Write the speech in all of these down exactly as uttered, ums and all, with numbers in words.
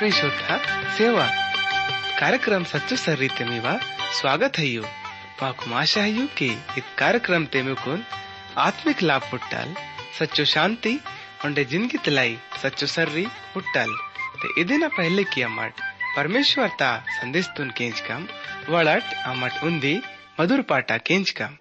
ఆత్మీశోధ సేవ कार्यक्रम सच्चो सर्री तेमीवा स्वागत है यू माकु आशा है कि इस कार्यक्रम तेमुकुन आत्मिक लाभ पुट्टाल सच्चो शांति उंडे जिंदगी तलाई सच्चो सर्री पुट्टाल ते इदिना पहले की अमट परमेश्वर ता संदेश तुन केंच कम वड़ट अमट उंदी मधुर पाटा केंच कम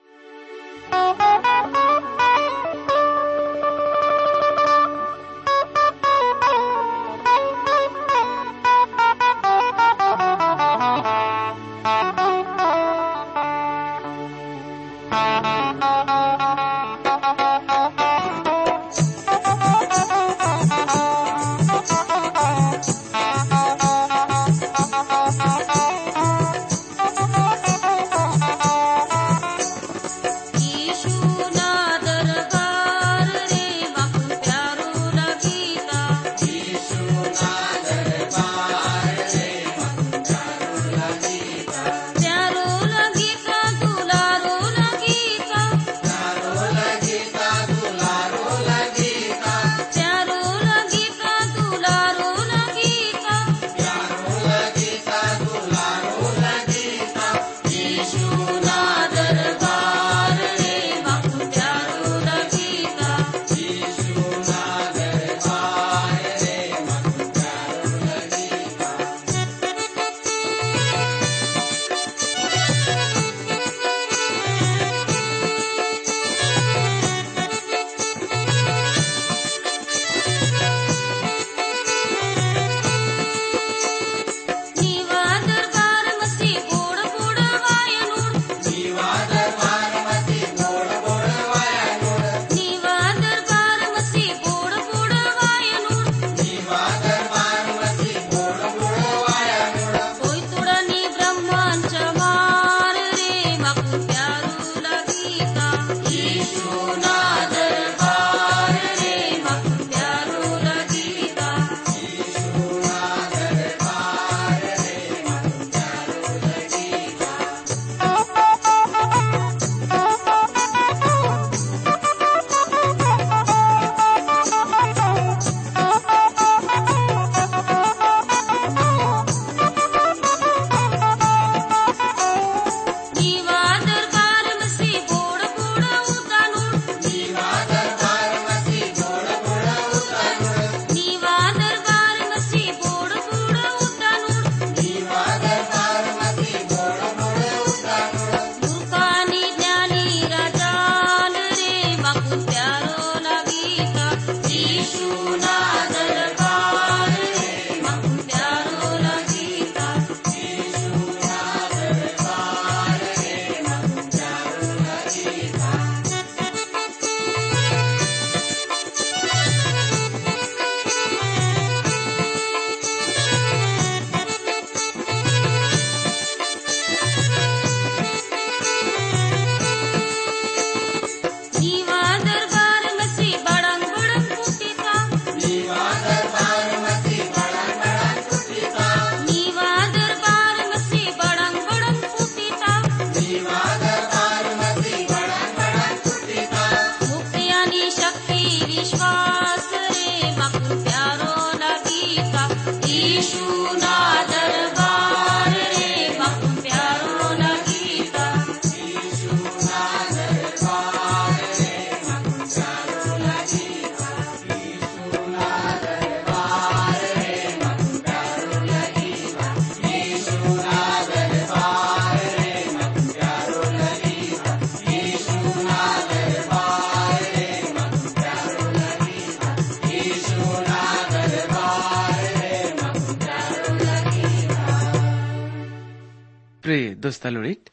दोस्तालोळीत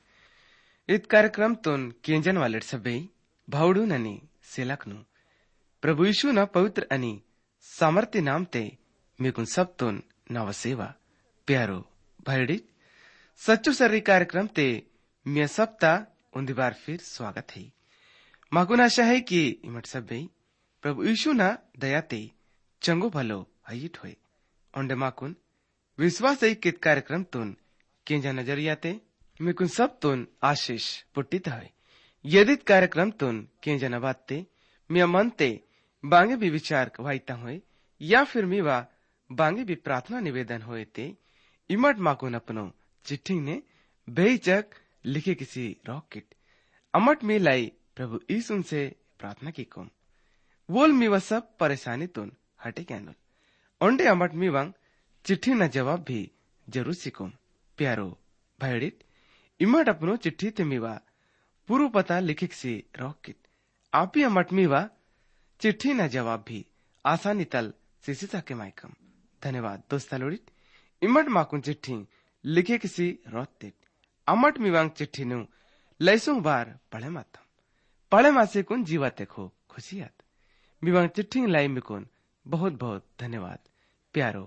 इत कार्यक्रम तोन केंजन वालेट सभे भावडू ननी सेलाकनु प्रभु यीशु ना पवित्र अनि सामर्थ्य नाम ते मेकुन सब तोन नव सेवा प्यारो भाईडी सच्चो सर्री कार्यक्रम ते मैं सप्ता उन्दी बार फिर स्वागत है। माकुन आशा है कि इमट सभे प्रभु यीशु ना दया ते चंगो भलो हईट होए ओंडे माकुन विश्वास है कित कार्यक्रम तोन केंजा नजरिया ते मेकुन सब तुन आशीष पुट्टित है। यदि कार्यक्रम तुन केंजा नबाते मिया मनते बांगे भी विचार वाईता हुए या फिर मीवा बांगे भी प्रार्थना निवेदन होए थे इमट माकुन अपनो चिट्ठी ने बेहिचक लिखे किसी रॉकेट अमट में लाई प्रभु यीशु से प्रार्थना की कोम वोल मीवा सब परेशानी तुन हटे कैनल ओंडे अमट मीवांग चिट्ठी न जवाब भी जरूर सिकोम प्यारो भैडित इमट अपनो चिट्ठी ते मीवा पूर्व पता लिखे किसी रॉकेट आप ही अमट मीवा चिट्ठी न जवाब भी आसानी तल सिसिता के माइकम धन्यवाद दोस्तलोड़ित इमट माकुन चिट्ठी लिखे किसी रोतेट अमट मीवांग चिट्ठी नु लैसों बार पढ़े मातम पढ़े मासे कुन जीवा देखो खुशियात मीवांग चिट्ठी लाई मिकुन बहुत बहुत धन्यवाद प्यारो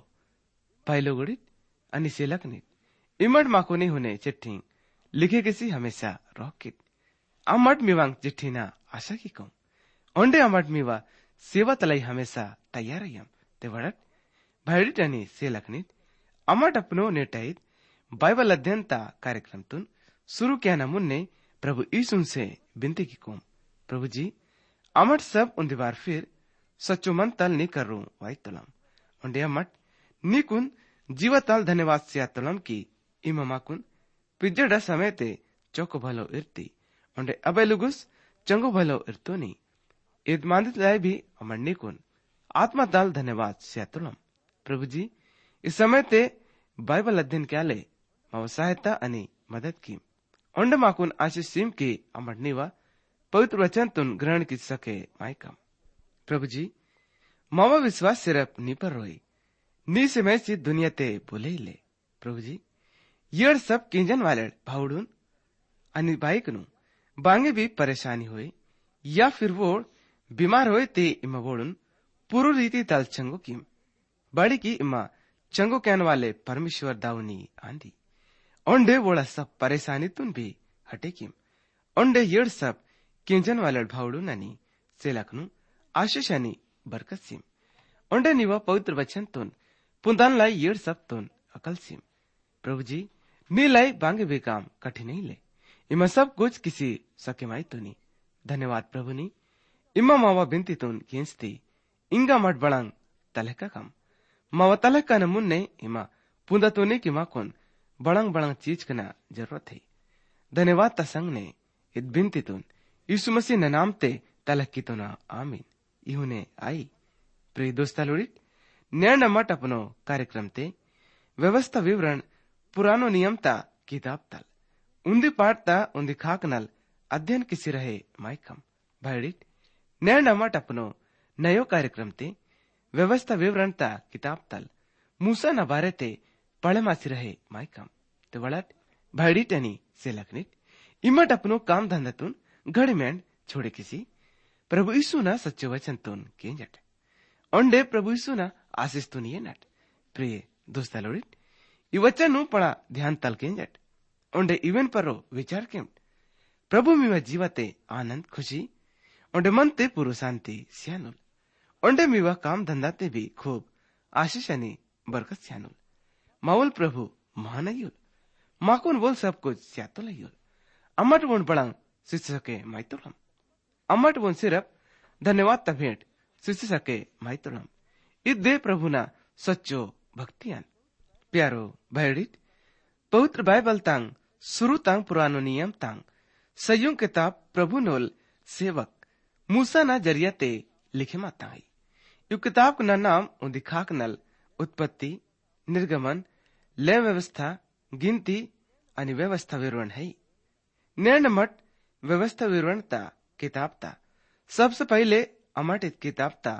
भाई लोगोड़ित अनि सेलकनित इमट माकुनी होने चिट्ठी लिखे किसी हमेशा रॉकेट अमट मीवांग चिट्ठी ना आशा की कहूं ओंडे अमट मीवा सेवा तलाई हमेशा तैयार यम ते वड़त भाईडिट अनि सेलकनित अमट अपनो नेटाइत बाइबल अध्ययन ता कार्यक्रम तुन शुरू किया न मुन्ने प्रभु यीशु से विनती की कोम प्रभु जी अमट सब उन बार फिर सच्चो मन तल नी कर रू वाई तलम उंडे अमट नीकुन जीवतल धन्यवाद सिया तलम की इमाकुन पिजड़ समय ते चौको भलो इर्ती उंडे अबे लुगुस चंगो भलो इर्तो नी इद मांदित लाए भी अमर नीकुन आत्मा तल धन्यवाद सिया तलम प्रभु जी इस समय ते बाइबल अध्ययन क्या ले माव सहायता अनि मदद की ओंड माकुन आशीष सीम की अमर नीवा पवित्र वचन तुन ग्रहण की सके माइकम प्रभु जी मावा विश्वास सिर्फ नी पर रोई नी से मैं सी दुनिया ते बोले ही ले प्रभु जी ये सब किंजन वाले भावड़ून अनि बाइक नु बांगे भी परेशानी हुई या फिर वो बीमार हुए ते इमा वोड़ून पूर्व रीति तल चंगो की बड़ी की इमा चंगो कहने वाले परमेश्वर दावनी आंधी ओंडे वोड़ा सब परेशानी तुन भी हटे की ओंडे येड़ सब किंजन वाले भावड़ू ननी सेलकनु आशीष अनि बरकत सिम ओंडे निवा पवित्र वचन तुन पुंदान लाई येड़ सब तुन अकल सिम प्रभु जी नी लाई बांगे भी काम कठिन नहीं ले इमा सब कुछ किसी सके माई तुनी धन्यवाद प्रभु नी इमा मावा बिनती तुन खींचती इंगा मट बड़ांग तलका कम मावा तलका न मुन्ने इमा पुंदा तोने की माकुन बड़ंग बड़ंग चीज कना जरूरत है धन्यवाद तसंग ने इत बिनती तुन यीशु मसीह न नाम ते तलक की तो ना आमीन इहुने आई प्रिय दोस्ता लोड़ित नैन मट अपनो कार्यक्रम ते व्यवस्था विवरण पुरानो नियमता किताब तल उन्दी पाठता उन्दी खाक नल अध्ययन किसी रहे माइकम भाईडिट नैन मट अपनो नयो कार्यक्रम ते व्यवस्था विवरण ता किताब तल मूसा न बारे ते पढ़े मासी रहे माइकम ते वड़त भाईडिट अनि सेलकनिट इमट अपनो काम धंधा तुन घड़ी में छोड़े किसी प्रभु यीशु ना सच्चे वचन तुन केंजट ओंडे प्रभु यीशु ना आशीष तुन ये नट प्रिय दोस्ता लोड़ित ई वचन नु पड़ा ध्यान तल केंजट ओंडे इवन परो विचार केम प्रभु मीवा जीवते आनंद खुशी ओंडे मन ते पूर्व शांति स्यानुल ओंडे मीवा काम धंधा ते भी खूब आशीष अनि बरकत स्यानुल माउल प्रभु महानयुल माकुन बोल सब कुछ स्यातुल अमट बोन बड़ंग शिष्य सके माइतुलम अमट बोन सिर्फ धन्यवाद तभेंट शिष्य सके माइतुलम इदे प्रभु ना सच्चो भक्तियान प्यारो भैडित पवित्र बाइबल तांग शुरू तांग पुरानो नियम तांग संयुक्त किताब प्रभु नोल सेवक मूसा ना जरिया ते लिखे माता यु किताब ना नाम उन दिखाक नल उत्पत्ति निर्गमन लय व्यवस्था गिनती अनि व्यवस्था विवरण है नैन मट व्यवस्था विवरण ता किताब ता सबसे पहले अमट इत किताब ता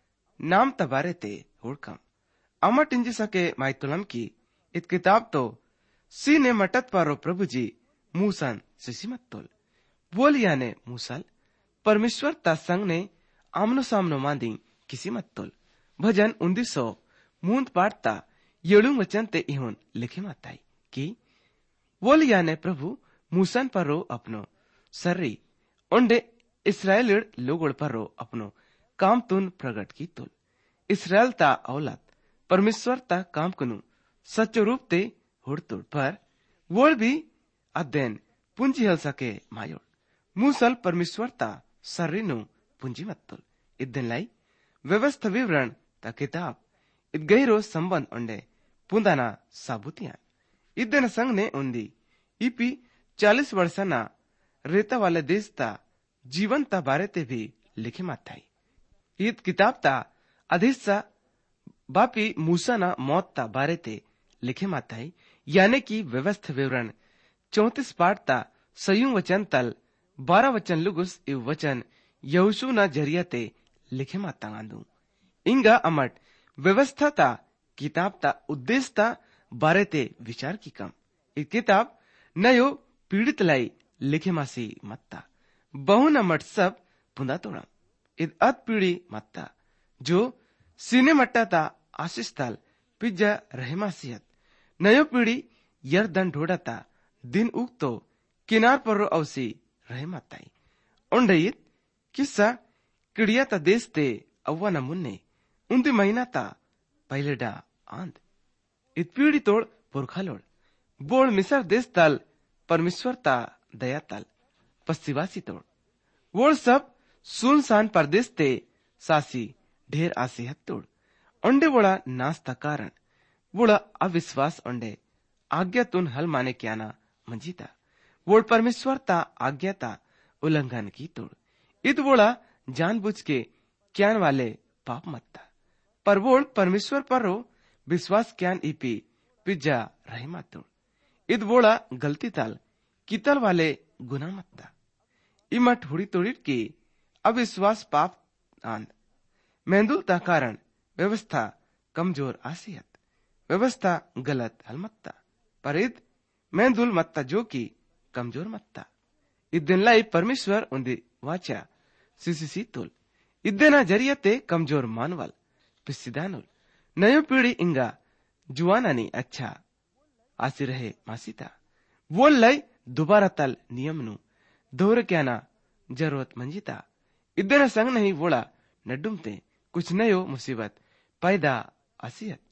नाम तबारे ते हुड़कम अमट इंजी सके माइतुलम की इत किताब तो सी ने मटत पारो प्रभु जी मूसन सिसिमत्तुल बोल याने मूसल परमेश्वर ता संग ने आमनो सामनो मांदी किसी मत्तुल भजन उन्नीस सौ मूंद पाठता येड़ू वचन ते इहुन लिखे माताई की बोल याने प्रभु मूसन परो अपनो सर्री ओंडे इसराइल लोगोड़ परो अपनो काम तुन प्रगट की तुल इसराइल ता औलाद परमेश्वर ता काम कुनु सच्चो रूप ते हुड़तुड़ पर वोड़ भी अध्ययन पुंजी हल सके मायोड़ मूसल परमेश्वर ता सर्री नु पुंजी मत्तुल इदन लाई व्यवस्था विवरण ता किताब इत गहिरो संबंध उंडे पुंदाना साबुतियान इदन संग ने उंदी इपी चालीस वर्षना रेता वाले देश ता जीवन ता बारे ते भी लिखे माथाई ईद किताब ता अधिस्सा बापी मूसा ना मौत ता बारे ते लिखे माथाई यानी कि व्यवस्था विवरण चौतीस पाठ ता संयुग वचन तल बारह वचन लुगुस इव वचन यहोशू ना जरिया ते लिखे माता आंदू इंगा अमट व्यवस्था ता किताब ता उद्देश्य ता बारे ते विचार की कम इ किताब नयो पीड़ित लाई लिखे मासी मत्ता बहुन अमट सब पुंदा तोड़ा id at pidi matta jo sine matta ta asistal pijja rahimasiat nayo pidi yardan dhodata din ukto kinar parro ausi rahimatai ondait kissa kidiya ta deste avwana munne undi mahina ta paileda and id pidi tod पुरखालोड बोल मिसर देश तल परमेश्वर ता दया तल पश्चिवासी तोड़ वोल सब सुनसान परदेश ते सासी ढेर आसे हत्तोड़ ओंडे बोला नास्ता कारण बोला अविश्वास ओंडे आज्ञा तुन हल माने क्या ना मंजीता वोल परमेश्वर ता आज्ञा ता उल्लंघन की तोड़ इत बोला जानबूझ के क्यान वाले पाप मत्ता पर वोल परमेश्वर पर रो विश्वास क्यान इपी पिज्जा रही मातोड़ इद बोला गलती ताल कितल वाले गुना मत्ता इमट हुड़ी तोड़ी की अविश्वास पाप आंद मेंदुलता कारण व्यवस्था कमजोर आसियत व्यवस्था गलत हलमत्ता पर इद मेंदुल मत्ता जो की कमजोर मत्ता इद्दिन लाई परमेश्वर उन्दी वाचा सिसिसी तुल इद्देना जरियते कमजोर मानवल पिसिदानुल नयो पीढ़ी इंगा जुआनानी अच्छा आसी रहे मासीता वोल लाई दोबारा तल नियमनु दौर क्या ना जरूरत मंजिता इधर संग नहीं वोड़ा नडुमते कुछ नयो मुसीबत पैदा आसियत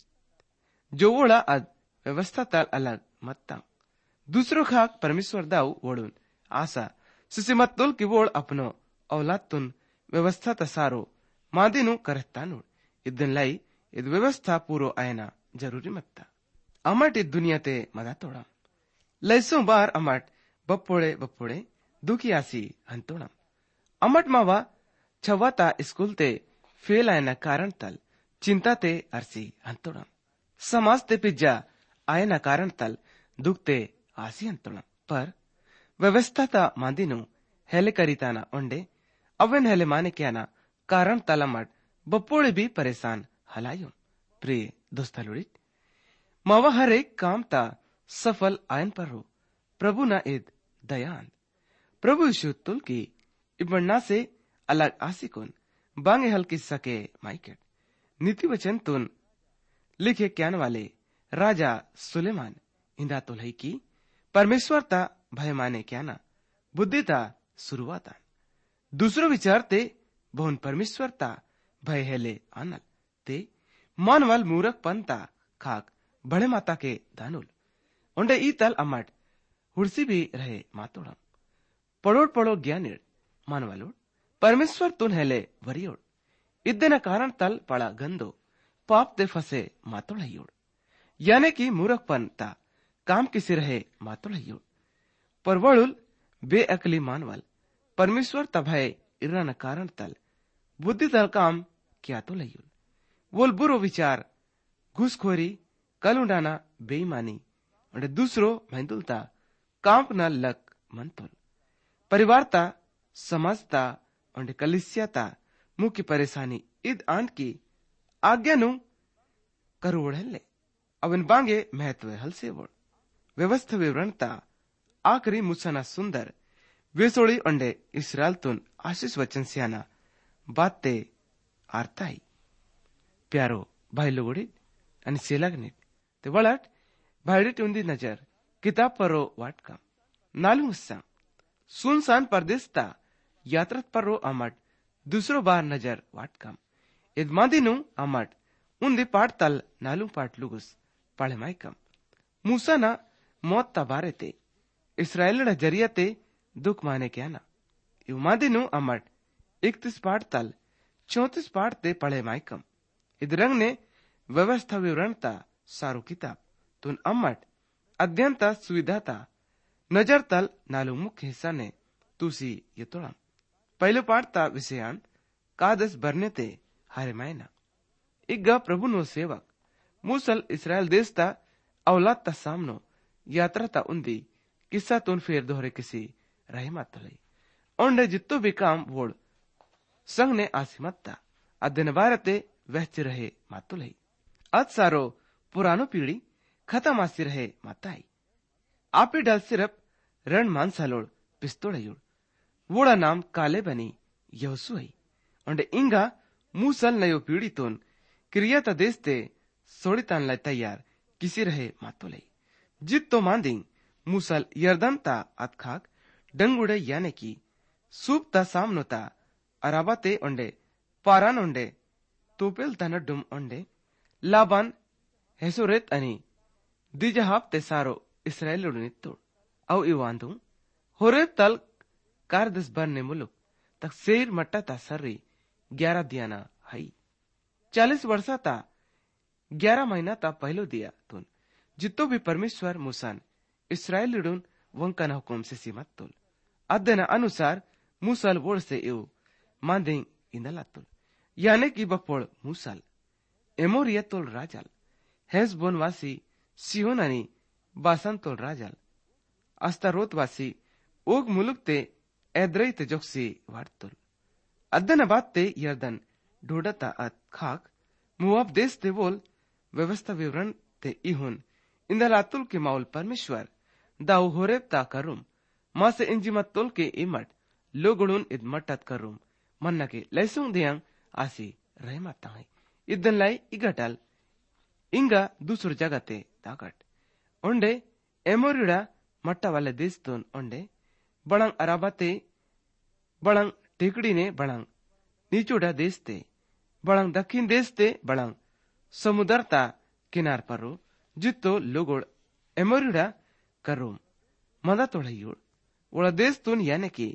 जो वोड़ा अद व्यवस्था तल अलग मत्ता दूसरो खाक परमेश्वर दाऊ वोड़ुन आशा सुसिमत तुल की वोड़ अपनो औलाद तुन व्यवस्था तसारो मादिनु करतानु इदन लाई इद व्यवस्था पूरो आयना जरूरी मत्ता अमट इद दुनिया ते मदा तोड़ा लैसों बार अमट बप्पोड़े बप्पोड़े दुखी आसी हंतोड़ा अमट मावा छवाता स्कूल ते फेल आयना कारण तल चिंता ते अरसी हंतोड़ा समाज ते पिज्जा आयना कारण तल दुखते आसी हंतोड़ा पर व्यवस्था ता मांदिनु हेले करीताना ओंडे अवन हेले माने क्या ना कारण तल अमट बप्पोड़े भी परेशान हलायो प्रिय दोस्ता लुड़ित मावा हर एक काम ता सफल आयन पर हो प्रभु ना इद दयान प्रभु यीशु तुल की इबन्ना से अलग आसिकुन बांगे हल्की सके माइकेट नीति वचन तुन लिखे क्यान वाले राजा सुलेमान इंदा तुल है की परमेश्वर ता भय माने क्या ना बुद्धि ता शुरुआत दूसरो विचार ते बहुन परमेश्वर ता भय हेले आनल ते मानवल मूरख पंता खाक बड़े माता के दानुल ओंडे ई तल अमट हुड़सी भी रहे मातोड़म पड़ोड़ पड़ो ज्ञानिर मानवालोड परमेश्वर तुन हेले वरियोड इद्देना कारण तल पड़ा गंदो पाप दे फसे मातोड़ हयोड यानी कि मूरख पंता काम किसी रहे मातोड़ हयोड पर वड़ुल बेअकली मानवल परमेश्वर तभय इराना कारण तल बुद्धि तल काम क्या तो लयोड वोल बुरो विचार घुसखोरी कलुंडाना बेईमानी और दूसरो महदुलता कांपना लक मंतुल परिवारता समाजता और कलिसियाता मुख्य परेशानी इद आंट की आज्ञा नु करुवड़े अवन बांगे महत्व हल से वोड़ व्यवस्था विवरणता आखरी मुसना सुंदर वेसोड़ी अंडे इसराइल तुन आशीष वचन सियाना बाते आरताई प्यारो भाई लोगोड़ी आणि सेलागनीत ते वळट भाईडीट उंदी नजर किताब परो वाटका नालू मुस्सा सुनसान परदेसता यात्रत परो अमट दूसरो बार नजर वाटकम इद मादिनु अमट उंदी पाठ तल नालू पाठ लुगुस पढ़े माइकम मूसा ना मौत ता बारे ते इसराइल जरिया ते दुख माने क्या ना इव मादिनु अमट इकतीस पाठ तल चौतीस पाठ ते पढ़े माइकम इद रंग ने व्यवस्था विवरणता सारू किताब तुन अम्मट अध्यंता सुविधाता नजर तल नालू मुख्य हिस्सा ने तुसी ये तोड़ा पहले पाठता विषयान कादस भरने ते हारे मायना इग्गा प्रभु नो सेवक मूसल इसराइल देश ता औलाद ता सामनो यात्रा ता उन्दी किस्सा तुन फेर दोहरे किसी रही मातले ओंडे जित्तो भी काम वोड़ संग ने आसिमत्ता अध्ययन वारते वहच रहे मातुलई अद सारो पुरानो पीढ़ी खत्म आसी रहे माताई आपी डल सिर्फ रण मानसालोड़ पिस्तोड़युड़ वोड़ा नाम काले बनी यहोसुई ओंडे इंगा मूसल नयो पीढ़ी तोन क्रियाता देशते सोड़ितान लाई तैयार किसी रहे मातुलई जित तो मांदिंग मूसल यर्दनता अतखाक डंगुड़े याने की सूपता सामनोता अराबाते ओंडे पारान ओंडे तोपेल तनडुम ओंडे लाबान हेसोरेत अनि दिजहाब ते सारो इस्राएलुनित्तुड़ औ इवांदु होरेब तल कारदस बरने मुलुक तक सेर मट्टा ता सर्री ग्यारह दियाना हई चालीस वर्षा ता ग्यारह महीना ता पहलो दिया तुन जितो भी परमेश्वर मूसान इस्राएलिडुन वंकन हुकुम से सीमत तुल अध्ययन अनुसार मूसल वोड़ से एव मांदें इंदला तुल याने की बपोड़ मूसल एमोरिया तोल राजल हेसबोन वासी सिहोन अनि बासन तोल राजल अस्तारोत वासी ओग मुलुक ते एद्रई ते जोक्सी वार्तुल अध्ययन बात ते यर्दन ढोडता अत खाक मुआब देश ते बोल व्यवस्था विवरण ते इहुन इंदलातुल के माउल परमेश्वर दाऊ होरेब ता करुम मां से इंजिमत तोल के इमट लोगुड़ुन इद मट्टत करुम मन्ना के लैसुंग दियांग आसी रहमत ताई इदन लाई इगटल इंगा दूसर जगते ताकट ओंडे एमोरिडा मट्टा वाले देश तोन ओंडे बड़ंग अराबाते बड़ंग टेकड़ी ने बड़ंग नीचोड़ा देश ते बड़ंग दक्षिण देश ते बड़ंग समुद्रता किनार परो जितो लोगोड़ एमोरिडा करुम मदा तोड़युड़ वड़ा देश तुन याने की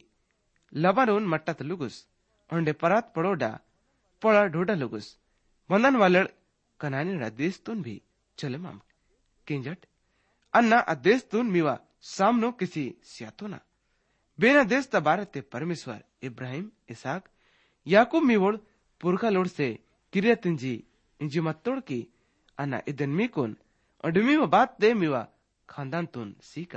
लबानोन मट्टत लुगुस ओंडे परात पड़ोडा पड़ा ढोडा लुगुस मंदन वालड़ कनानीड़ा देश तुन भी चले माम किंजट अन्ना अदेश तुन मीवा सामनो किसी स्यातोना बेना देश तबारते परमेश्वर इब्राहिम इसाक याकूब मीवोड़ पुरखा लोड़ से किरियतिंजी इंजी मत्तोड़ की अन्ना इदन मीकुन और मीवा बात दे मीवा खानदान तुन सीका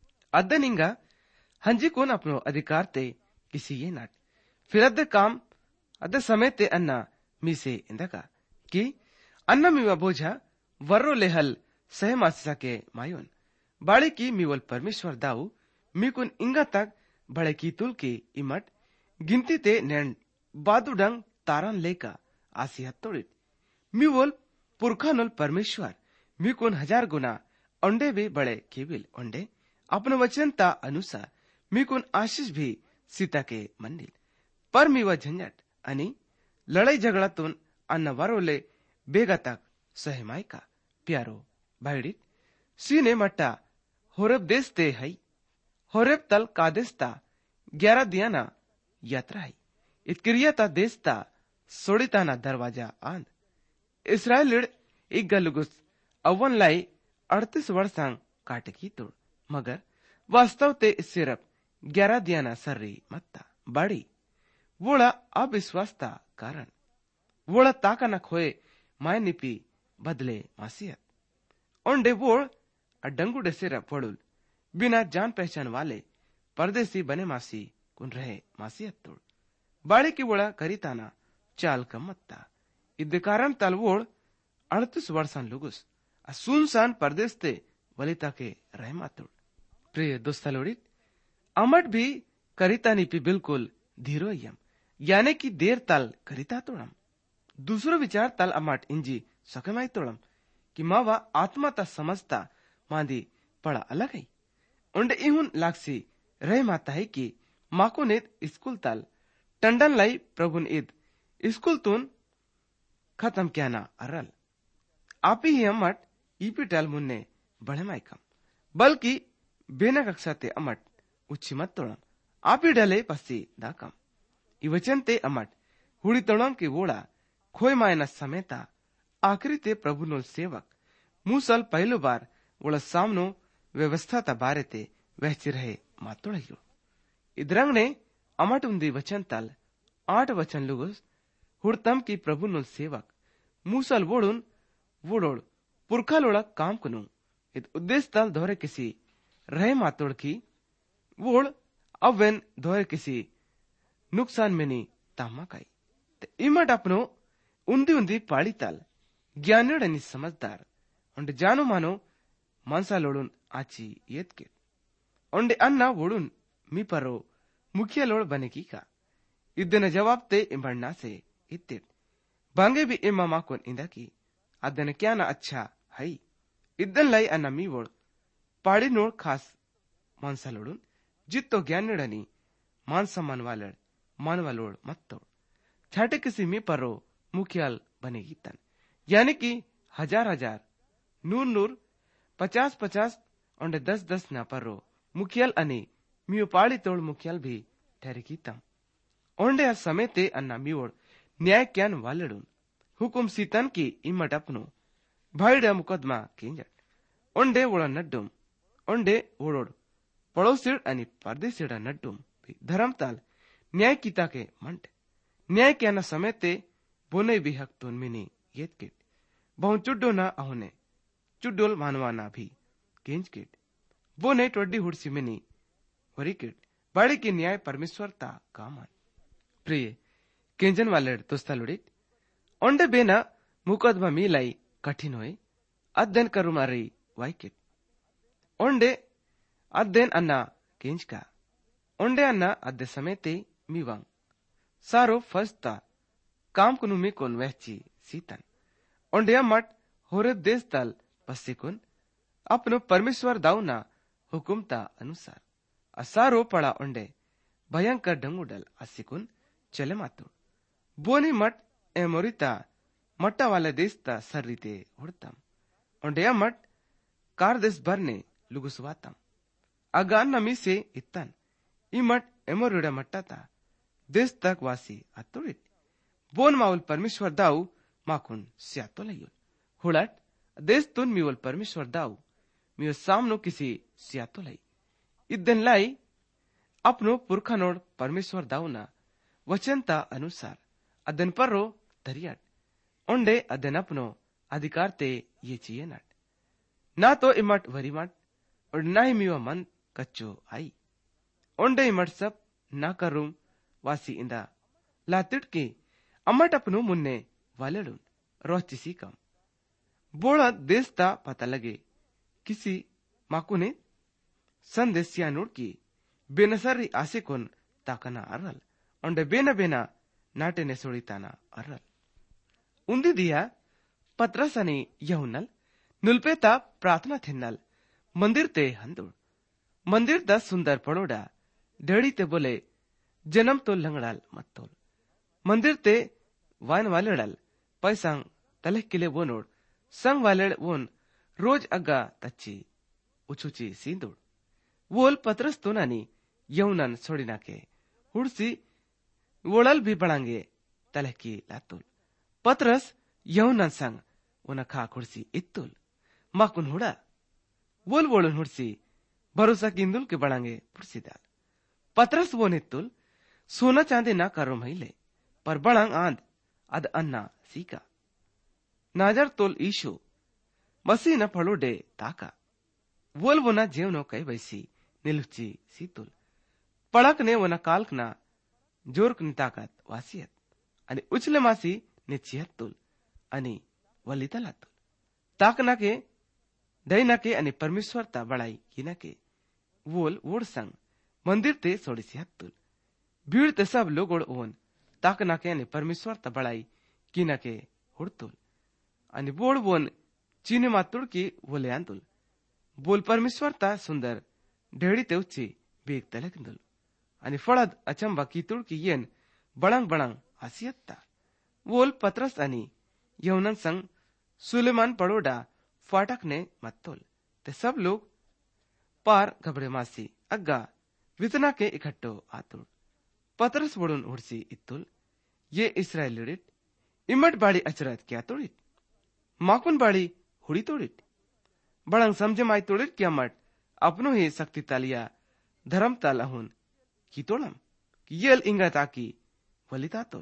अदन इंगा हंजी कोन अपनो अधिकार ते किसी ये नाट फिर अद्दे काम अद्दे समय ते अन्ना मी से इंदका कि अन्ना मीवा बोझा वर्रो लेहल सहमासिसा के मायोन बाड़ी की मीवल परमेश्वर दाऊ मीकुन इंगा तक बड़े की तुल की इमट गिनती ते नैन बादुडंग तारन लेका आसी हत्तोड़ित मीवल पुरखानुल परमेश्वर मीकुन हजार गुना ओंडे भी बड़े केबिल ओंडे अपनो वचन ता अनुसार मीकुन आशीष भी सीता के मंदिर पर मीवा झंझट अनि लड़ाई झगड़ा तुन अन्न वारोले बेगा तक सहमाई का प्यारो भाईडित सीने मट्टा होरेब देश ते हई होरेब तल कादेस्ता ग्यारह दियाना यात्रा है इत क्रियाता देशता सोड़िताना दरवाजा आंद इसराइल लिड एक गलुगुस अवन लाई अड़तीस वर्षांग काटे की तोड़ मगर वास्तव ते सिर्फ ग्यारह दियाना सर्री मत्ता बाड़ी वोड़ा अविश्वासता कारण वोड़ा ताका न खोए माय निपी बदले मासियत ओंडे वोड़ अडंगुडे सिर्फ वड़ुल बिना जान पहचान वाले परदेसी बने मासी कुन रहे मासियत तोड़ बाड़ी की वोड़ा करीताना चाल कमत्ता इद कारण तल वोड़ अड़तीस वर्षान लुगुस सुनसान परदेश ते वलिता के रहमा तोड़ प्रिय दोस्तलोड़ित अमट भी करिता निपी बिल्कुल धीरोयम याने की देर तल करिता तोड़म दूसरो विचार तल अमट इंजी सकमाई तोड़म कि मावा आत्मा ता समझता मांदी पड़ा अलग है उंडे इहुन लाक्सी रह माता है कि माको नेत स्कूल तल टंडन लाई प्रभुन ईद स्कूल तुन खत्म क्या ना अरल आप ही अमट ईपी टल मुन्ने बढ़े माइकम बल्कि बेना कक्षा ते अमट उच्ची मत तोड़म आप ही डले पसी दाकम इवचन ते अमट हुड़ी तोड़म की वोड़ा खोय मायना समेता आखिरी ते प्रभु नो सेवक मूसल पहलो बार वोಳ सामनो व्यवस्था ता बारे ते वहची रहे मातोड़ो इधरंग ने अमट उन्दी वचन तल आठ वचन लुगुस हुड़तम की प्रभु नो सेवक मूसल वोड़ुन वोड़ोड़ पुरखा लोड़ा काम कनु इत उद्देश्य तल दोहरे किसी रहे मातोड़ की वोड़ अवेन दोहरे किसी नुकसान में नी तामा काई इमट अपनो उन्दी उन्दी पाड़ी तल ज्ञानड़नी समझदार उंड जानो मानो मानसा लोड़ुन आची येत के उंडे अन्ना वोड़ुन मी परो मुखिया लोड़ बने की का इद्दन जवाब ते इमड़ना से इत्ते बांगे भी इमा माकोन इंदा की अदन क्या ना अच्छा है इद्दन लाई अन्ना मी वोड़ पाड़ी नोड़ खास मानसा लोड़ुन जित्तो ज्ञानड़नी मान सम्मान वालड़ मानवालोड़ मत्तो छाटे किसी मी परो मुखियाल बनेगी तन यानी कि हजार हजार नूर नूर पचास पचास और दस दस ना परो मुखियाल अने मियो पाड़ी तोड़ मुखियाल भी ठहरेगी तम ओंडे समय ते अन्ना मियोड़ न्याय क्यान वालड़ुन हुकुम सीतन की इमट अपनो भाईड़ा मुकदमा केंजट ओंडे वोड़ा नड्डुम ओंडे वोड़ोड़ पड़ोसिड़ अने परदेसिड़ा नड्डुम धर्मताल न्याय कीता के मंट न्याय क्याना समय ते बोने भी हक तुन मिनी येत किट बहु चुड्डो ना अहोने चुड्डोल मानवाना भी केंज किट बोने टोड्डी हुड़सी मिनी वरी किट बाड़ी की न्याय परमेश्वर ता कामान प्रिय केंजन वाले दोस्ता लुड़ित ओंडे बेना मुकदमा मिलाई कठिन होए अध्ययन करू मारी वाइकिट ओंडे अध्ययन अन्ना केंज का ओंडे अन्ना अद्दे समय ते मीवांग सारो फस्ता काम कुनु मी कोन वहची सीतन ओंडे मट होरे देश तल पसिकुन अपनो परमेश्वर दाऊना हुकुमता अनुसार असारो पड़ा ओंडे भयंकर डंगुडल असिकुन चले मातु बोनी मट एमोरिता मट्टा वाले देश ता सर्रीते उड़तम ओंडे मट कार देश भरने लुगुसवातम अगान नमी से इतन इमट एमोरिडा मट्टा ता देश तक वासी अतुड़ित बोन माउल परमेश्वर दाऊ माकुन स्यातो लयुल हुड़ट देश तुन मिवल परमेश्वर दाऊ मियो सामनो किसी स्यातो लई इदन लाई अपनो पुरखानोड परमेश्वर दाऊ ना वचनता अनुसार अदन पर्रो तरियट ओंडे अदन अपनो अधिकार ते ये चाहिए नट ना तो इमट वरी मट और ना ही मिवा मन कच्चो आई ओंडे इमट सब ना करूम वासी इंदा लातिट के अमट अपनो मुन्ने वालेडुन रोचिसी कम बोड़ा देशता पता लगे किसी माकुने संदेशिया नोड की बेनसरी आसे कोन ताकना अरल ओंडे बेना बेना नाटे ने सोड़ीताना अरल उन्दी दिया पत्रसनी यहुनल नुल्पेता प्रार्थना थिन्नल मंदिर ते हंदुड़ मंदिर दा सुंदर पड़ोड़ा ढेड़ी ते बोले जन्म तो लंगड़ाल मत्तोल मंदिर ते वाइन वालेड़ल पैसांग तले किले वोनोड़ संग वालेड़ वोन रोज अग्गा तच्ची उछुची सींदुड़ वोल पत्रस तो नानी यहुनन सोड़िना के हुड़सी वोड़ल भी बढ़ांगे तले की लातुल पत्रस यहुनन संग उन खा खुड़सी इत्तुल माकुन हुड़ा वोल वोड़न हुड़सी भरोसा किंदुल के बढ़ांगे पुड़सी दाल पत्रस वो नित्तुल सोना चांदी ना करो महिले पर बड़ांग आंद अद अन्ना सीका नाजर तोल ईशु मसी न फड़ो डे ताका वोल वो ना जेवनो कई वैसी निलुची सीतुल पड़क ने वो न काल्क ना जोरक नि ताकत वासियत अनि उछले मासी निचियत तुल अनि वलिता लातुल ताक ना के दई ना के अनि परमेश्वर ता बड़ाई की ना के वोल वोड़ संग मंदिर ते सोड़ी सियत तुल भीड़ ते सब लोग ओन ताक ना के अनि परमेश्वर ता बड़ाई की ना के हुड़तुल अनि बोड़ बोन चीने मातुड़ की बोले आंतुल बोल परमेश्वर ता सुंदर ढेड़ी ते उच्ची बेग तलकंदुल अनि फड़द अचंबा की तुड़ की येन बड़ंग बड़ंग हसियत ता वोल पत्रस अनि यहुनन संग सुलेमान पड़ोडा फाटक ने मत्तोल ते सब लोग पार घबड़े मासी अग्गा वितना के इकट्ठो आतुड़ पत्रस वोड़ुन उड़सी इत्तुल ये इस्राएल लिडिट इमट बाड़ी अचरत क्या तुड़ित माकुन बाड़ी हुड़ी तोड़ित बड़ंग समझे माई तोड़ित क्या मट अपनो ही शक्ति तालिया धर्म तालाहुन की तोड़म येल इंगा ताकी वलिता तोल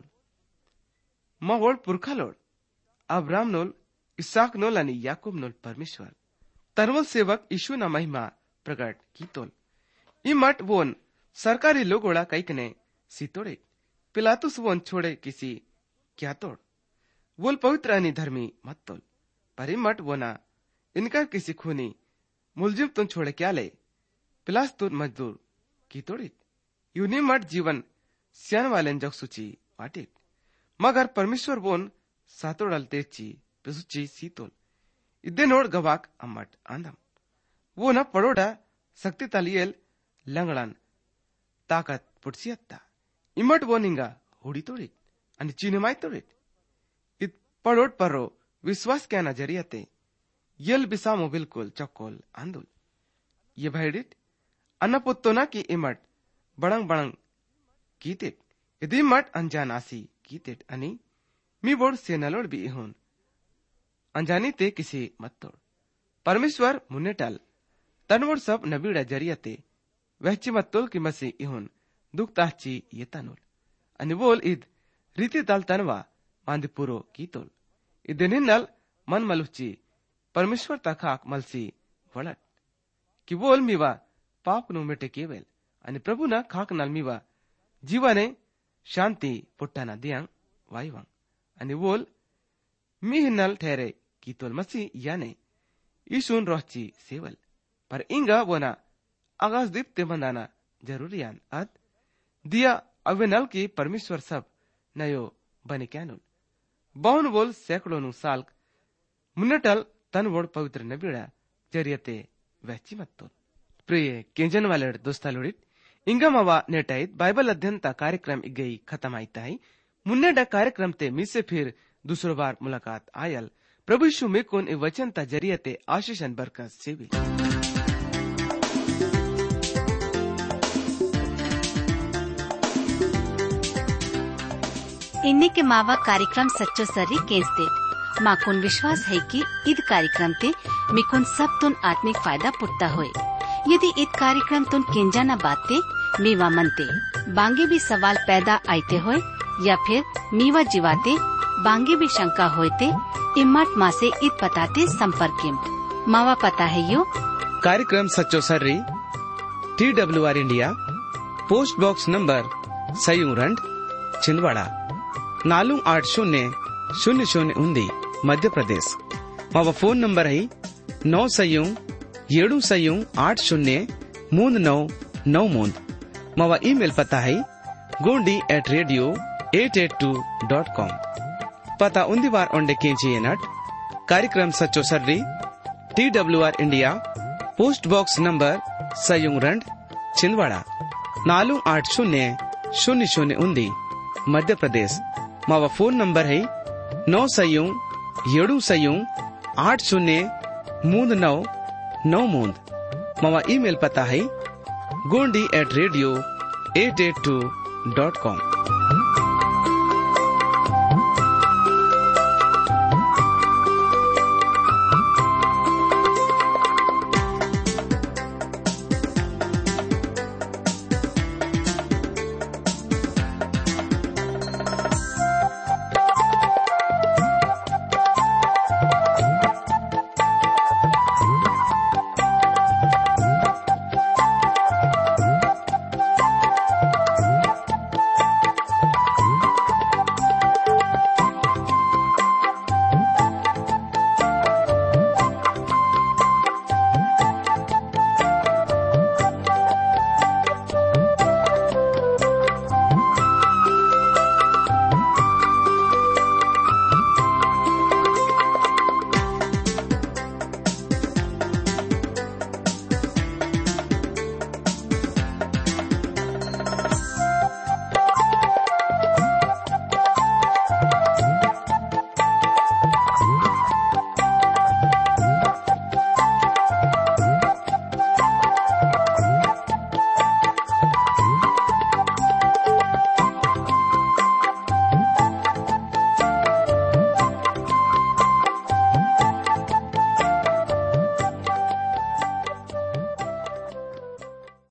मगोड़ पुरखा लोड़ अब्राम नोल इसाक नोल आणि याकूब नोल परमेश्वर तरवल सेवक यीशु ना महिमा प्रकट की तोल इमट वोन सरकारी लोगोड़ा कईकने सी तोड़े पिलातुस वोन छोड़े किसी क्या तोड़ वोल पवित्र आणि धर्मी मत तोल पर इमट वोना इनका किसी खूनी मुलजिम तुम छोड़े क्या ले पिलास तुर मजदूर की तोड़ित यूनी मट जीवन सियान वाले जग सूची वाटित मगर परमेश्वर वोन सातोड़ल तेची पिसुची सीतोल इदे नोड गवाक अम्मट आंदम वो न पड़ोडा शक्ति तालियल लंगड़न ताकत पुटसियत्ता इमट वो निंगा हुडी तोड़ित आणि चिन्हमाय तोड़ित इत पड़ोड पर्रो विश्वास क्या नजरियते यल बिसामो बिल्कुल चक्कोल आंदुल ये भाईडिट अन्नपुत्तोना की इमट बड़ंग बड़ंग कीतिट इदी मट अनजान आसी कीतिट अनि मी बोर्ड से नलोड भी इहुन अंजानी ते किसी मत तोड़ परमेश्वर मुन्ने टाल तनवोड सब नबीड़ा जरियते वहची मत्तोल की मसी इहुन दुख ताची ये तनुल अनि बोल इद रीति ताल तनवा मांदी पुरो की तोल इदे नल मन मलुची परमेश्वर तखाक मलसी वड़ट कि बोल मीवा पाप नु मिटे केवल अनि प्रभु ना खाक नल मीवा जीवाने शांति पुट्टाना दियांग वाईवांग अनि बोल मी हिन्नल ठहरे की तोल मसी याने ईशुन रोहची सेवल पर इंगा वोना आगाज दीप ते मंदाना जरूरियान अद दिया अवे नल की परमेश्वर सब नयो बने कैनुल बावन बोल सैकड़ों नु साल मुन्नटल तन वोड पवित्र नबीड़ा जरियते वहची मत्तोल प्रिय केंजन वाले दोस्ता लोडित इंगा मवा नेटाइत बाइबल अध्ययन ता कार्यक्रम इगई खत्म आईताई मुन्ने डा कार्यक्रम ते मी से फिर दूसरो बार मुलाकात आयल प्रभु यीशु में कोन ए वचन ता जरियते आशीषन बरकत सेवी इन्ने के मावा कार्यक्रम सच्चो सर्री केस दे माकुन विश्वास है कि ईद कार्यक्रम ते मिकुन सब तुन आत्मिक फायदा पुटता होए यदि ईद कार्यक्रम तुन केंजा न बाते मीवा मनते बांगे भी सवाल पैदा आते होए या फिर मीवा जीवाते बांगे भी शंका होते इम्मत माँ से ईद पताते संपर्क मावा पता है यो कार्यक्रम सच्चो सर्री T W R India post box number सयूरंड छिंदवाड़ा नालू आठ शून्य शून्य शून्य उन्दी मध्य प्रदेश मावा फोन नंबर है नौ सयू येडू सयू आठ शून्य मूंद नौ नौ मूंद मावा ईमेल पता है Gondi at radio eight eight two dot com पता उन्दी बार ओंडे केंची नट कार्यक्रम सच्चो सर्री T W R India post box number सयूरंड छिंदवाड़ा नालू आठ शून्य शून्य शून्य उन्दी मध्य प्रदेश मावा फोन नंबर है नौ सयू येडू सयू आठ शून्य मूंद नौ नौ मूंद मावा ईमेल पता है Gondi at radio eight eight two dot com.